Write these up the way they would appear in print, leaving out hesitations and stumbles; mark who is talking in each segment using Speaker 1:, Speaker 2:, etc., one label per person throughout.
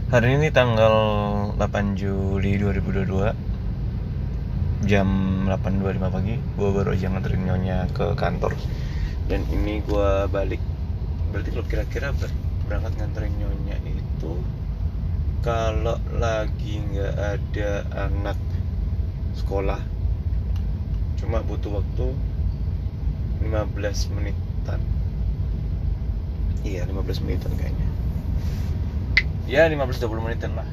Speaker 1: Hari ini tanggal 8 Juli 2022 jam 8.25 pagi. Gue baru aja nganterin nyonya ke kantor. Dan ini gue balik. Berarti kalau kira-kira berangkat nganterin nyonya itu kalau lagi gak ada anak sekolah, cuma butuh waktu 15 menitan. Iya, 15 menitan kayaknya. Ya 15-20 menitan lah.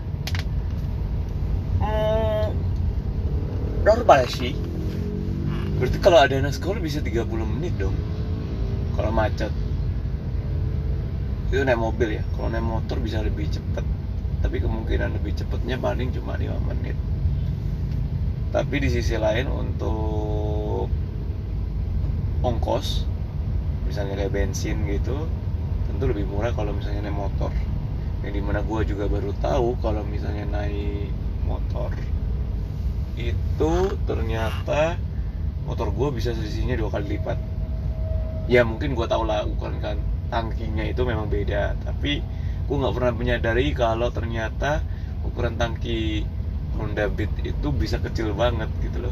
Speaker 1: Normal sih. Berarti kalau ada anak sekolah bisa 30 menit dong. Kalau macet. Itu naik mobil ya. Kalau naik motor bisa lebih cepat. Tapi kemungkinan lebih cepatnya paling cuma 5 menit. Tapi di sisi lain untuk ongkos, misalnya kayak bensin gitu, tentu lebih murah kalau misalnya naik motor. Yang dimana gue juga baru tahu kalau misalnya naik motor itu ternyata motor gue bisa selisihnya 2 kali lipat. Ya mungkin gue tahu lah ukuran kan tangkinya itu memang beda, tapi gue nggak pernah menyadari kalau ternyata ukuran tangki Honda Beat itu bisa kecil banget gitu loh.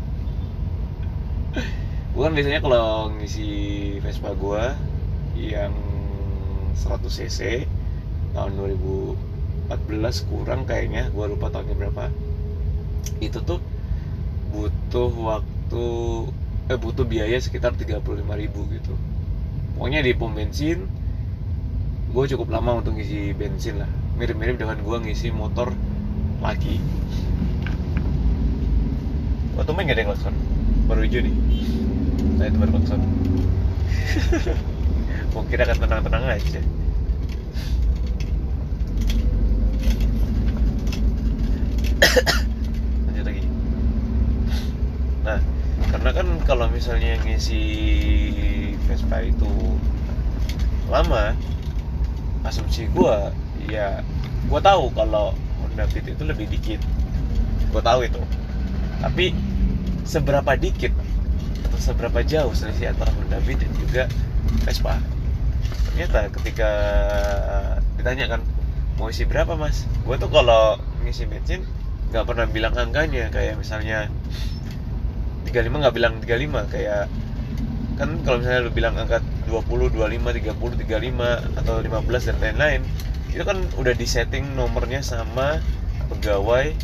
Speaker 1: Gue kan biasanya kalau ngisi Vespa gue yang 100 cc tahun 2014 kurang kayaknya, gue lupa tahunnya berapa. Itu tuh butuh biaya sekitar 35.000 gitu. Pokoknya di pom bensin gue cukup lama untuk ngisi bensin lah. Mirip-mirip dengan gue ngisi motor lagi. Waktu main gak ada yang klakson, baru hijau nih. Saya itu baru klakson. Mungkin akan tenang-tenang aja. Lanjut lagi. Nah, karena kan kalau misalnya ngisi Vespa itu lama, asumsi gue tahu kalau Honda Beat itu lebih dikit. Gue tahu itu. Tapi seberapa dikit atau seberapa jauh selisih antara Honda Beat dan juga Vespa? Ternyata ketika ditanya kan, mau isi berapa mas? Gue tuh kalau ngisi bensin nggak pernah bilang angkanya. Kayak misalnya 35 nggak bilang 35. Kayak kan kalau misalnya lu bilang angka 20, 25, 30, 35 atau 15 dan lain-lain, itu kan udah disetting nomornya sama pegawai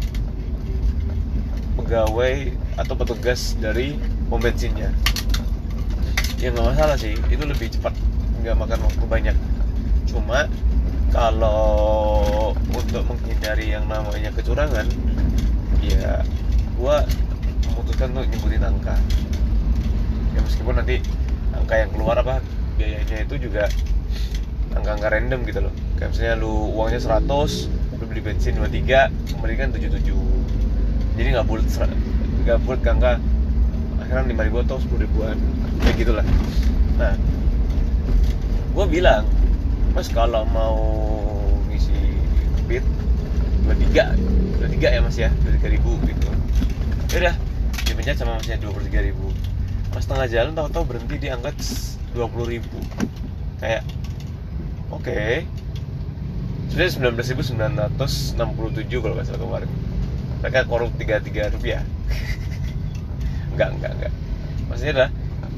Speaker 1: atau petugas dari pom bensinnya. Ya nggak masalah sih, itu lebih cepat, nggak makan waktu banyak. Cuma kalau untuk menghindari yang namanya kecurangan, ya gua memutuskan untuk nyebutin angka. Ya meskipun nanti angka yang keluar biayanya itu juga angka-angka random gitu loh. Kayak misalnya lu uangnya 100, lu beli bensin 23, kembalikan 77. Jadi nggak bulat angka akhirnya 5.000 atau 10.000-an kayak gitulah. Nah, gue bilang, mas kalau mau ngisi Beat 23 ya mas ya, 23.000 gitu. Yaudah, dipencet sama masnya 23.000. Pas tengah jalan tahu-tahu berhenti di angka 20.000. Kayak oke. Sudah 19.967 kalau nggak salah kemarin. Mereka korup 33 rupiah. Enggak. Maksudnya adalah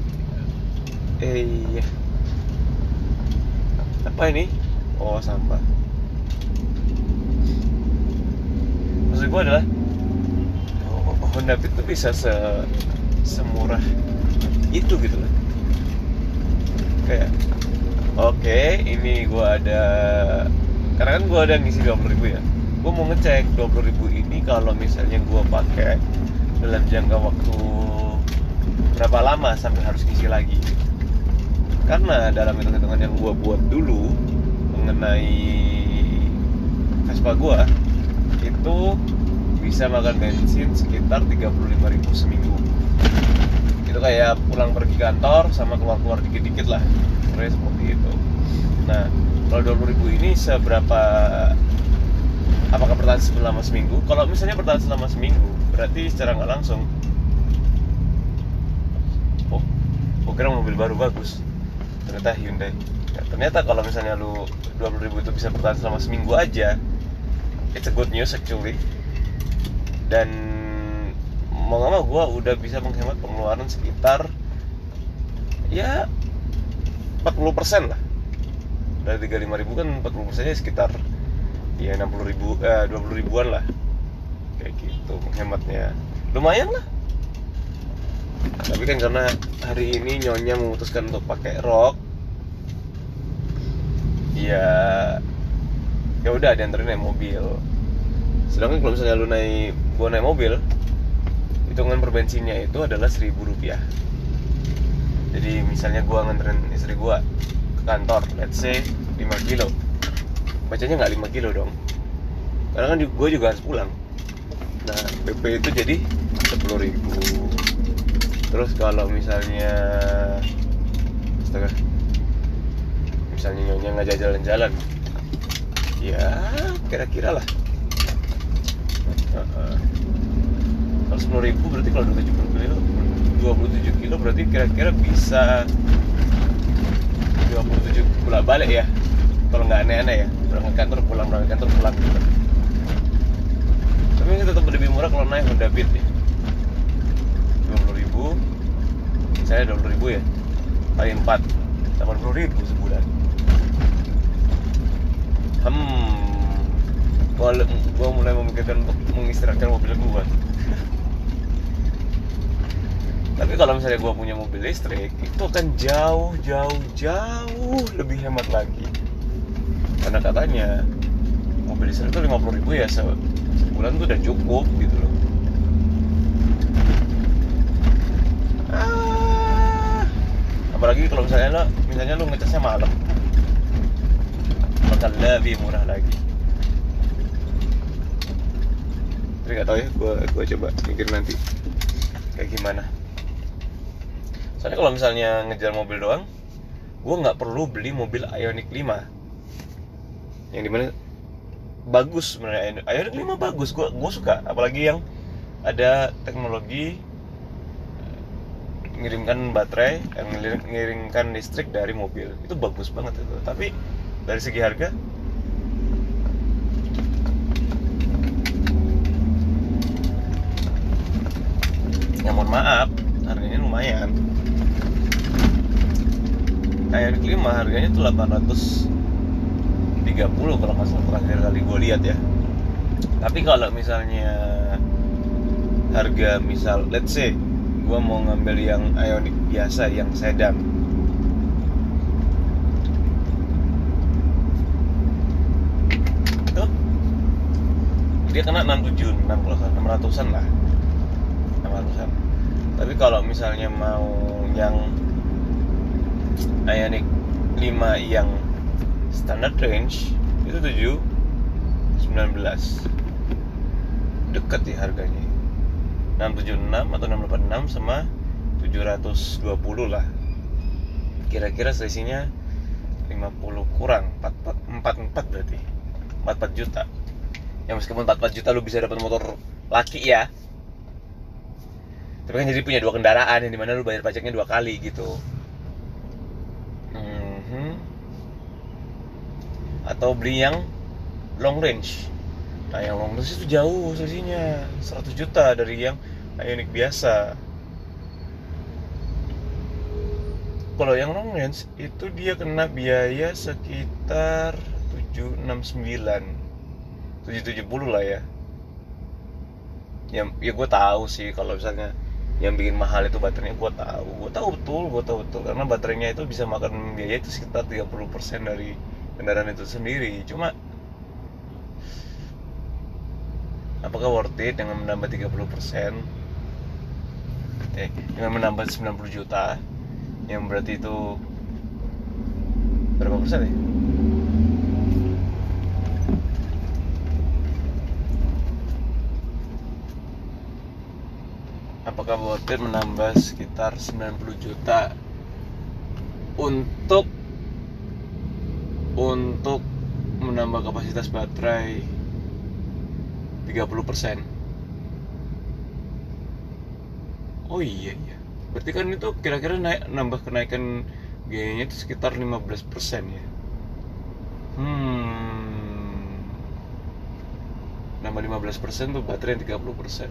Speaker 1: iya. Apa ini? Oh, sampah. Maksud gue adalah Honda Beat itu bisa semurah itu gitu loh. Kayak oke, ini gue ada, karena kan gue ada ngisi 20.000 ya. Gue mau ngecek 20.000 ini kalau misalnya gue pakai dalam jangka waktu berapa lama sampai harus ngisi lagi. Karena dalam hitung-hitungan yang gue buat dulu mengenai Vespa gue itu bisa makan bensin sekitar 35.000 seminggu. Itu kayak pulang pergi kantor sama keluar-keluar dikit-dikit lah, sebenarnya seperti itu. Nah, kalau 20.000 ini apakah bertahan selama seminggu? Kalau misalnya bertahan selama seminggu, berarti secara nggak langsung, kira mobil baru bagus, ternyata Hyundai. Ya, ternyata kalau misalnya lu 20.000 itu bisa bertahan selama seminggu aja, it's a good news actually. Dan mau gak mau gue udah bisa menghemat pengeluaran sekitar ya 40% lah. Dari 35.000 kan 40% nya sekitar ya 60.000, 20 ribuan lah. Kayak gitu menghematnya. Lumayan lah. Tapi kan karena hari ini Nyonya memutuskan untuk pakai rok, ya udah dianterin naik mobil. Sedangkan kalau misalnya gua naik mobil, hitungan per bensinnya itu adalah Rp1.000. Jadi misalnya gua nganterin istri gua ke kantor, let's say 5 kilo, bacanya nggak 5 kilo dong, karena kan gua juga harus pulang. Nah PP itu jadi 10.000. Terus kalau misalnya misalnya Nyonya ngajak jalan-jalan, ya kira-kira lah kalau 10.000 berarti kalau 27 kilo berarti kira-kira bisa 27 bolak balik ya, kalau nggak aneh-aneh ya, berangkat kantor pulang gitu. Tapi ini tetap lebih murah kalau naik Honda Beat ya. 20.000 misalnya 20.000 ya kali 4 80.000 sebulan. Gua mulai memikirkan untuk mengistirahatkan mobil gua. Tapi kalau misalnya gua punya mobil listrik, itu akan jauh lebih hemat lagi. Karena katanya mobil listrik itu 50.000 ya sebulan tuh udah cukup gitu loh. Apalagi kalau misalnya lu ngecasnya malam, bakal lebih murah lagi. Tapi nggak tahu ya, gue coba mikir nanti kayak gimana. Soalnya kalau misalnya ngejar mobil doang, gue nggak perlu beli mobil Ioniq 5, yang dimana bagus sebenarnya. Ioniq 5 bagus, gue suka. Apalagi yang ada teknologi ngirimkan baterai, ngirimkan listrik dari mobil, itu bagus banget itu. Tapi dari segi harga, ya mohon maaf, harganya lumayan. Ioniq 5 harganya tuh 830 kalau nggak salah terakhir kali gue lihat ya. Tapi kalau misalnya harga, misal let's say gue mau ngambil yang Ioniq biasa, yang sedan, tuh dia kena 600-an lah, 600-an. Tapi kalau misalnya mau yang Ioniq 5 yang standard range, itu 719, deket ya harganya, 676 atau 686 sama 720 lah. Kira-kira selisihnya 50 kurang 44 berarti 44 juta. Ya meskipun 44 juta lu bisa dapat motor laki ya, tapi kan jadi punya 2 kendaraan yang dimana lu bayar pajaknya 2 kali gitu. Atau beli yang long range. Nah yang long range itu jauh selisihnya 100 juta dari yang Ioniq biasa. Kalau yang long range itu dia kena biaya sekitar 770 lah ya. Ya gue tahu sih kalau misalnya yang bikin mahal itu baterainya, gue tahu betul karena baterainya itu bisa makan biaya itu sekitar 30% dari kendaraan itu sendiri. Cuma apakah worth it dengan menambah 30%? Dengan menambah 90 juta, yang berarti itu berapa persen ya? Apakah worth it menambah sekitar 90 juta untuk menambah kapasitas baterai 30%? Oh iya. Berarti kan itu kira-kira nambah kenaikan biayanya itu sekitar 15% ya. nambah 15% tuh baterai 30%.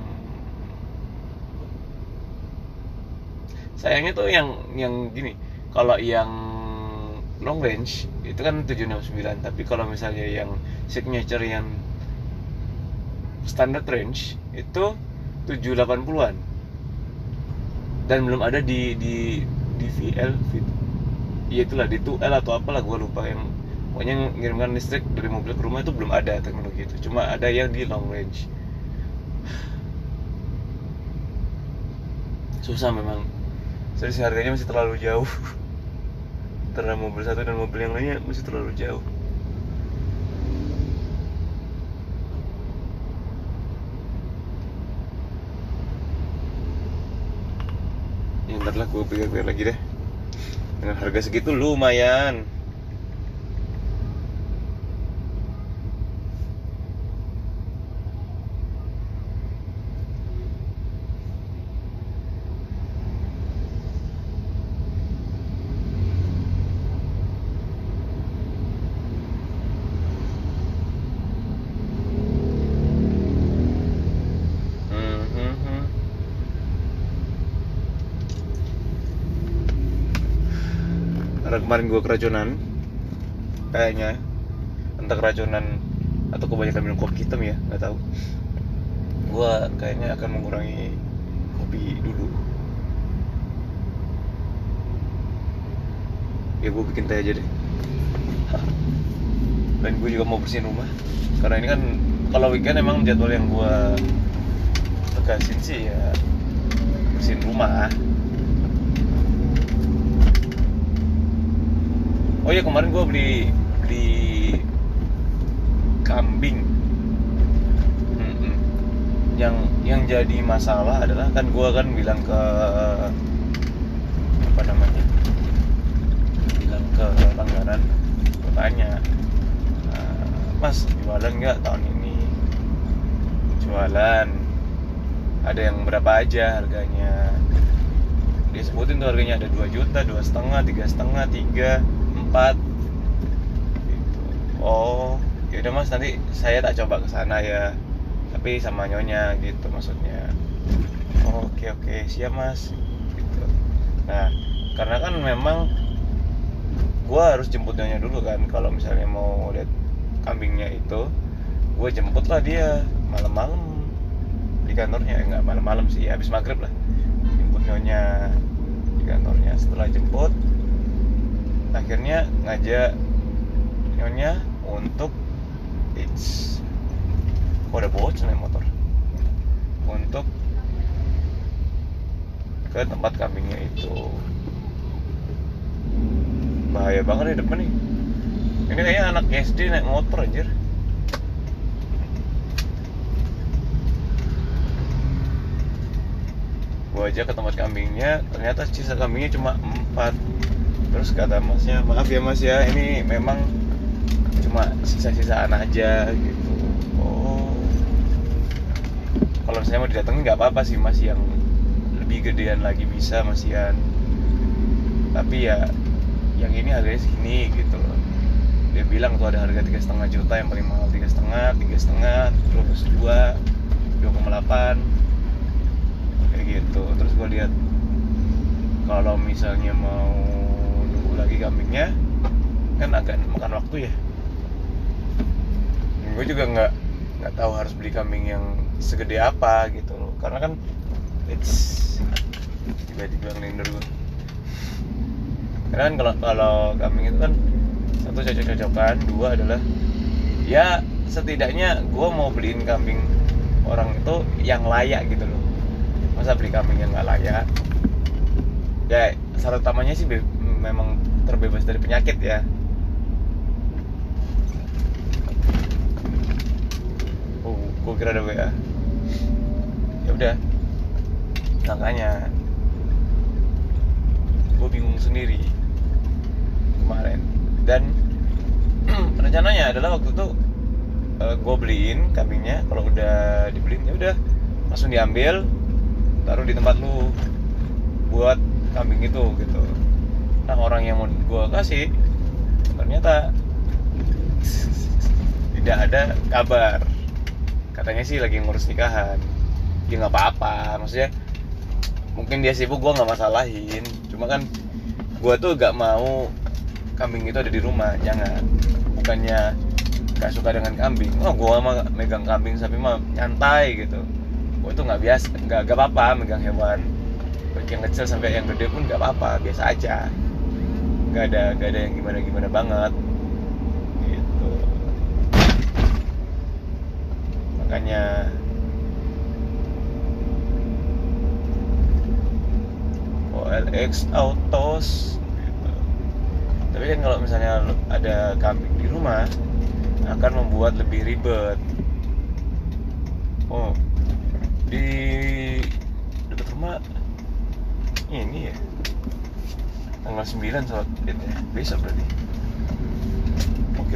Speaker 1: Sayangnya tuh yang gini, kalau yang long range itu kan 769, tapi kalau misalnya yang signature yang standard range itu 780-an. Dan belum ada di VL ya itulah di 2L atau apalah, gue lupa, yang pokoknya ngirimkan listrik dari mobil ke rumah itu belum ada teknologi itu, cuma ada yang di long range. Susah memang, selisih harganya masih terlalu jauh antara mobil satu dan mobil yang lainnya, masih terlalu jauh. Ya ntar lah gue pikir-pikir lagi deh. Dengan harga segitu lumayan. Karena kemarin gue keracunan, kayaknya entah keracunan atau kebanyakan minum kopi hitam ya, nggak tahu. Gue kayaknya akan mengurangi kopi dulu. Ya gue bikin teh aja deh. Dan gue juga mau bersihin rumah, karena ini kan kalau weekend emang jadwal yang gue tegasin sih ya bersihin rumah. Oh iya, kemarin gue beli kambing. Yang jadi masalah adalah kan gue kan bilang ke apa namanya, bilang ke langganan, gue tanya, Mas jualan nggak tahun ini? Jualan. Ada yang berapa aja harganya? Dia sebutin tuh harganya ada 2 juta, 2,5, 3,5, 3, 4 gitu. Oh yaudah mas, nanti saya tak coba kesana ya, tapi sama nyonya gitu maksudnya. Oh, oke siap mas gitu. Nah karena kan memang gue harus jemput nyonya dulu kan, kalau misalnya mau lihat kambingnya itu gue jemput lah dia malam-malam di kantornya. Nggak malam-malam sih, habis maghrib lah jemput nyonya di kantornya. Setelah jemput, akhirnya ngajak nyonya untuk ada bocor nih motor, untuk ke tempat kambingnya itu. Bahaya banget di depan nih. Ini kayaknya anak SD naik motor anjir. Gua aja ke tempat kambingnya, ternyata sisa kambingnya cuma 4. Terus kata masnya, maaf ya mas ya, ini memang cuma sisa-sisaan aja gitu. Oh, kalau misalnya mau didatengin nggak apa-apa sih mas, yang lebih gedean lagi bisa masian, tapi ya yang ini harganya segini gitu loh. Dia bilang tuh ada harga 3,5 juta yang paling mahal, 3,5, terus 2,8 kayak gitu. Terus gue lihat kalau misalnya mau nunggu lagi kambingnya kan agak makan waktu ya. Dan gue juga nggak tahu harus beli kambing yang segede apa gitu loh, karena kan tiba-tiba ngelindur gue. Karena kan kalau kambing itu kan satu cocok-cocokan, dua adalah ya setidaknya gue mau beliin kambing orang itu yang layak gitu loh. Masa beli kambing yang nggak layak? Ya syarat utamanya sih memang terbebas dari penyakit ya. Oh, gue kira ada WA. Ya udah, makanya gue bingung sendiri kemarin. Dan rencananya adalah waktu itu gue beliin kambingnya, kalau udah dibeliin ya udah langsung diambil, taruh di tempat lu buat kambing itu gitu. Nah orang yang mau gue kasih ternyata tidak ada kabar. katanya sih lagi ngurus nikahan. Ya nggak apa-apa, maksudnya mungkin dia sibuk, gue nggak masalahin. Cuma kan gue tuh gak mau kambing itu ada di rumah, jangan. Bukannya gak suka dengan kambing, gue mah megang kambing sapi mah nyantai gitu. Gue tuh nggak biasa, nggak apa-apa megang hewan, baik yang kecil sampai yang gede pun nggak apa-apa, biasa aja. Gak ada yang gimana banget gitu. Makanya OLX Autos gitu. Tapi kan kalau misalnya ada kambing di rumah akan membuat lebih ribet. Oh, di dekat rumah ini ya, tanggal 9 sholat Id ya, besok berarti. Oke.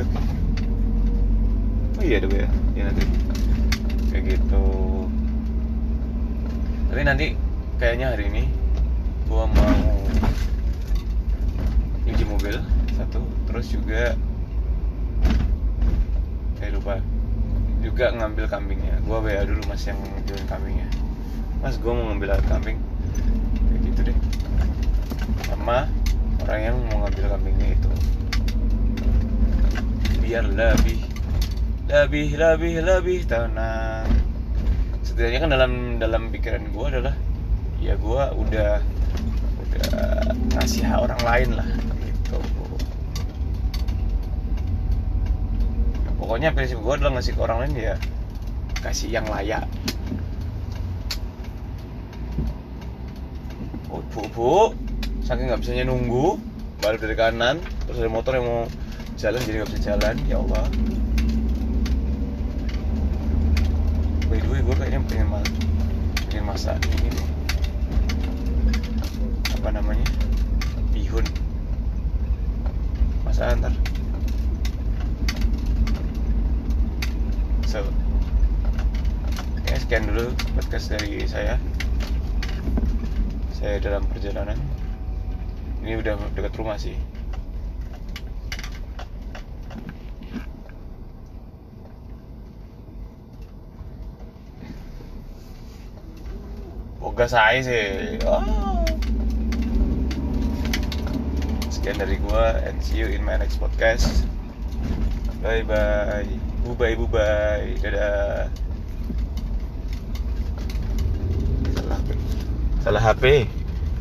Speaker 1: Oh iya deh ya, ya nanti kayak gitu. Tapi nanti kayaknya hari ini gua mau nyuci mobil satu, terus juga lupa juga ngambil kambingnya. Gua WA dulu mas yang jualin kambingnya, mas gua mau ngambil kambing, kayak gitu deh, sama orang yang mau ngambil kambingnya itu, biar lebih tenang. Setidaknya kan dalam pikiran gue adalah ya gue udah ngasih hak orang lain lah gitu. Pokoknya prinsip gue adalah ngasih ke orang lain ya kasih yang layak. Bu, saking nggak bisanya nunggu balik dari kanan, terus ada motor yang mau jalan jadi nggak bisa jalan. Ya Allah. By the way, gue kayaknya pengen masak ini nih, apa namanya, bihun. Masak ntar. So, sekian dulu podcast dari saya dalam perjalanan. Ini udah dekat rumah sih. Boga saya sih. Sekian dari gua, and see you in my next podcast. Bye bye. Bubai. Dadah. Salah HP.